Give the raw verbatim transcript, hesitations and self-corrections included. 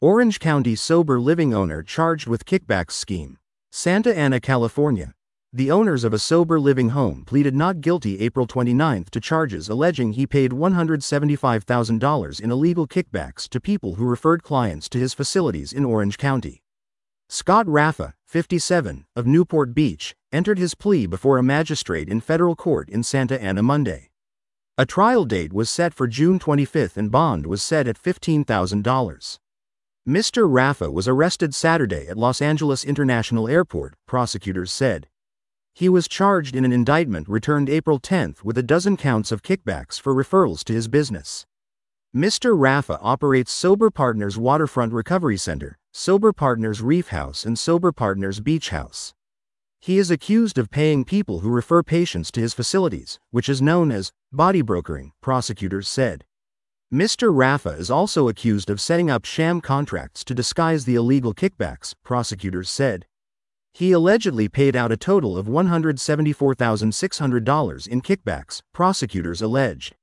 Orange County sober living owner charged with kickbacks scheme. Santa Ana, California. The owners of a sober living home pleaded not guilty April twenty-ninth to charges alleging he paid one hundred seventy-five thousand dollars in illegal kickbacks to people who referred clients to his facilities in Orange County. Scott Raffa, fifty-seven, of Newport Beach, entered his plea before a magistrate in federal court in Santa Ana Monday. A trial date was set for June twenty-fifth and bond was set at fifteen thousand dollars. Mister Raffa was arrested Saturday at Los Angeles International Airport, prosecutors said. He was charged in an indictment returned April tenth with a dozen counts of kickbacks for referrals to his business. Mister Raffa operates Sober Partners Waterfront Recovery Center, Sober Partners Reef House and Sober Partners Beach House. He is accused of paying people who refer patients to his facilities, which is known as body brokering, prosecutors said. Mister Raffa is also accused of setting up sham contracts to disguise the illegal kickbacks, prosecutors said. He allegedly paid out a total of one hundred seventy-four thousand six hundred dollars in kickbacks, prosecutors alleged.